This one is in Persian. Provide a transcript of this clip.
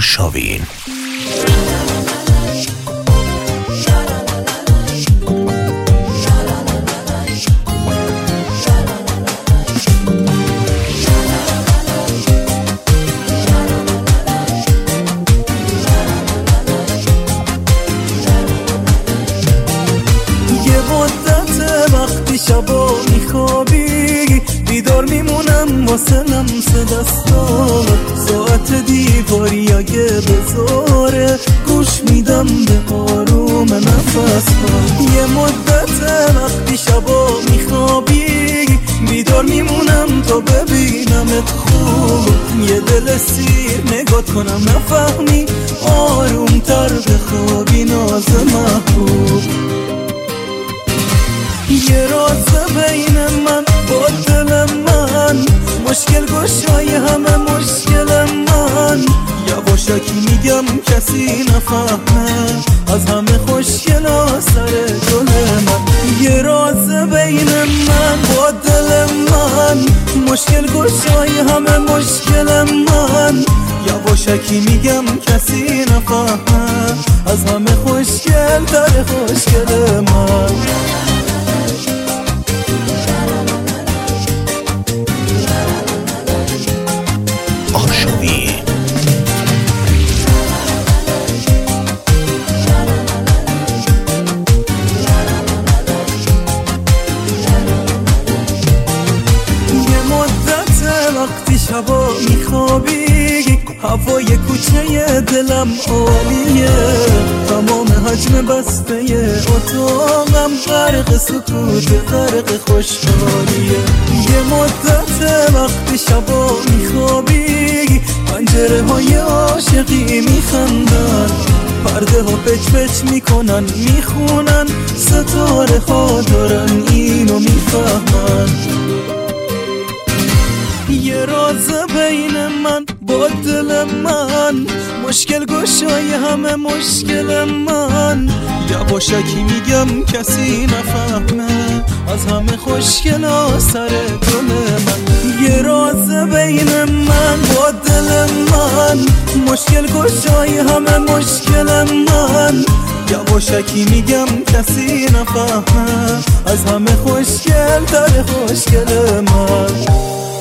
آرشاوین. شبا میخوابی بیدار میمونم واسه لمس دستات، ساعت دیواری اگه بذاره گوش میدم به آروم نفسات. یه مدت وقتی شبا میخوابی بیدار میمونم تا ببینمت خوب، یه دل سیر نگات کنم نفهمی آروم تر بخوابی ناز محبوب. یه راز بین من با دل من، مشکل گشای همه مشکل من، یواشکی میگم کسی نفهمه از همه خوشگل سر گل من. یه راز بین من با دل من، مشکل گشای همه مشکل من، یواشکی میگم کسی نفهمه از همه خوشگل در خوشگل من. وقتی شبا میخوابی هوای کوچه دلم عالیه، تمام حجم بسته اتاقم غرق سکوت غرق خوشحالیه. یه مدت وقتی شبا میخوابی پنجره های عاشقی میخندن، پرده ها پچ پچ میکنن میخونن، ستاره ها دارن اینو میفهمن. یه راز بین من با دل من، مشکل گشای همه مشکل من، یواشکی میگم کسی نفهمه از همه خوشگل سر گل من. یه راز بین من با دل من، مشکل گشای همه مشکل من، یواشکی میگم کسی نفهمه از همه خوشگل در خوشگل من.